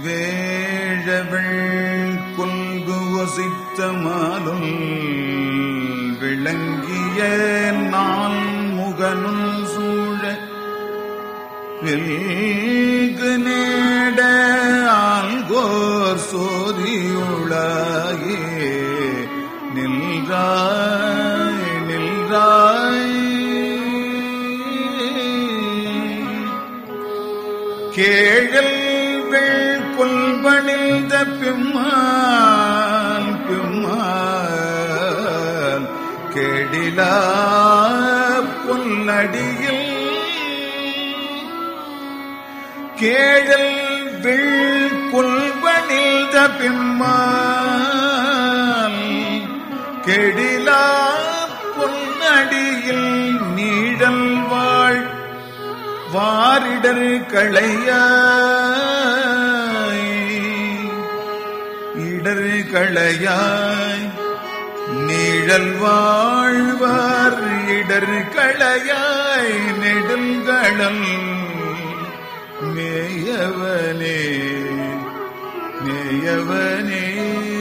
வேழவள் கொல்கு ஒசித்த மாலும் விளங்கிய நாள் முகனுள் சூழ வெல்கு நேட ஆல்கோர் சோதியுளாயே நின்றாய் நின்றாய் கேழல் வெள் கொல்பணிந்த பிம்மான் பிம்மான் கெடிலா பொன்னடியில் கேழல் வெள் கொல்பணிந்த பிம்மான் கெடிலா பொன்னடியில் நீழல் வாழ் வாரிடர் களையாய் இடர் களையாய் நீழல் வாழ்வார் இடர் களையாய் நெடுங்கடல் மேயவனே மேயவனே